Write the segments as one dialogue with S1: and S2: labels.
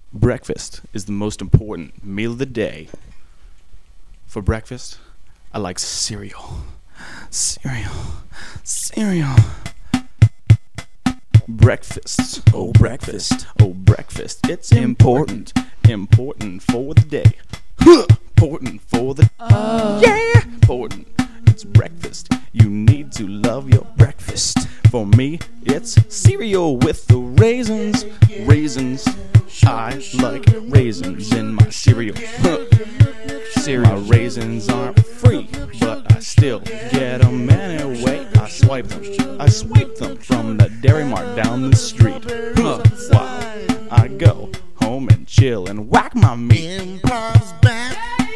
S1: Breakfast is the most important meal of the day. For breakfast, I like cereal. Cereal. Breakfast, oh breakfast, it's important for the day. Important for the important. It's breakfast. You need to love your breakfast. For me, it's cereal with the raisins. I like raisins in my cereal. My raisins aren't free, but I still get them anyway. I swipe them from the Dairy Mart down the street. While I go home and chill and whack my meat.
S2: Improv's back.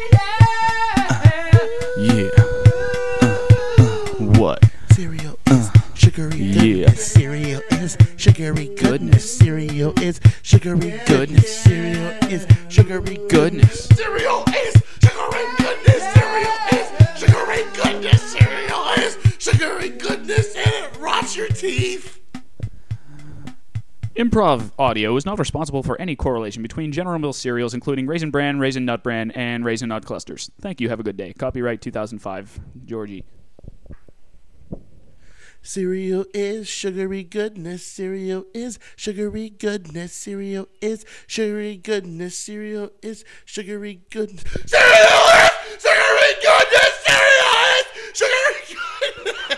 S1: What?
S2: Cereal is sugary goodness. Cereal is sugary goodness. Cereal is sugary goodness. Cereal is sugary goodness. Cereal is sugary goodness. Cereal is sugary goodness. Cereal is sugary goodness, and it rots your teeth.
S3: Improv Audio is not responsible for any correlation between General Mills cereals, including Raisin Bran, Raisin Nut Bran, and Raisin Nut Clusters. Thank you. Have a good day. Copyright 2005. Georgie.
S2: Cereal is sugary goodness. Cereal is sugary goodness. Cereal is sugary goodness. Cereal is sugary goodness. Cereal is sugary goodness. Cereal is sugary goodness.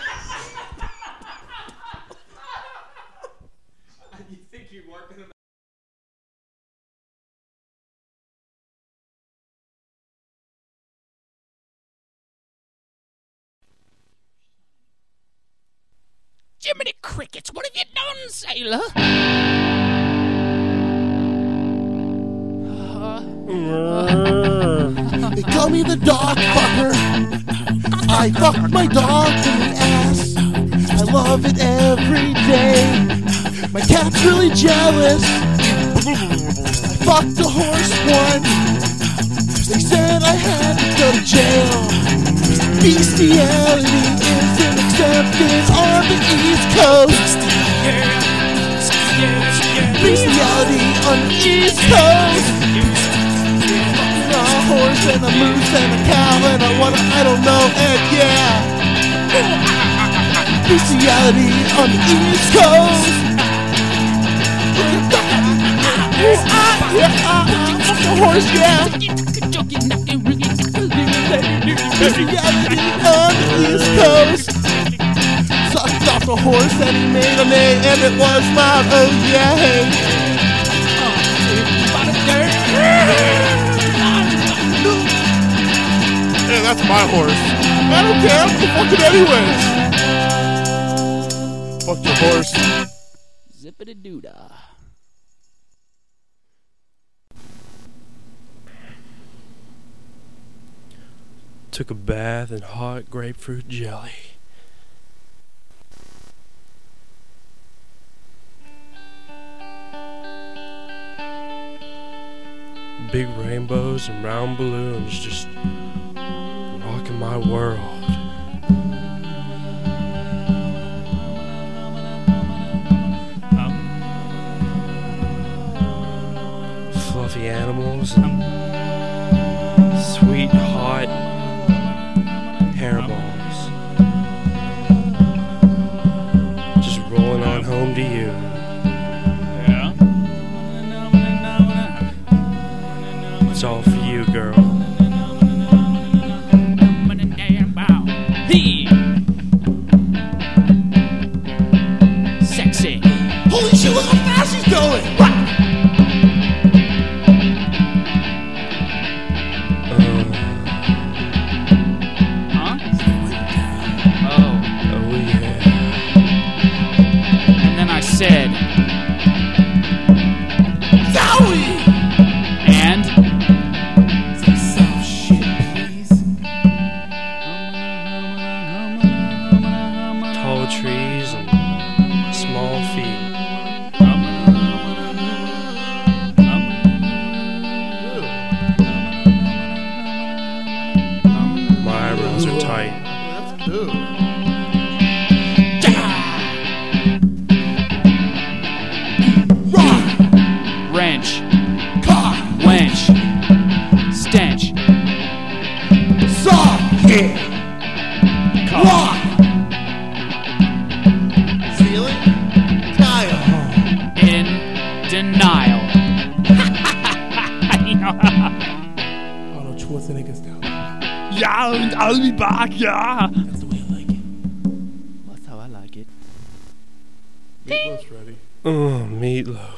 S3: You think you weren't going to...
S4: Jiminy Crickets, what have you done, sailor?
S2: They call me the dog fucker. I fuck my dog in the ass. I love it every day. My cat's really jealous. I fucked a horse once. They said I had to go to jail. Bestiality isn't accepted on the East Coast. Bestiality on the East Coast. A horse and a moose and a cow and I don't know, and yeah. Bestiality on the East Coast. Fuck the horse, yeah. Bestiality on the East Coast. Sucked off the horse and he made a neigh and it was loud, oh yeah. Yeah, that's my horse. I don't care, I'm fucking anyways. Fuck your horse.
S4: Zippity-doo-dah.
S5: Took a bath in hot grapefruit jelly. Big rainbows and round balloons just rocking my world. Fluffy animals and sweet hot hairballs just rolling on home to you. It's all for you, girl.
S4: Sexy.
S2: Holy shit, look how fast he's going!
S4: Huh? Oh.
S5: Oh yeah.
S4: And then I said...
S2: Zowie!
S4: And...
S2: Rock. Ceiling. Tile.
S3: In denial.
S2: Arnold Schwarzenegger style.
S3: Yeah, and I'll be back, yeah.
S2: That's the way I like it.
S1: That's how I like it.
S5: Meatloaf's ready. Oh, Meatloaf.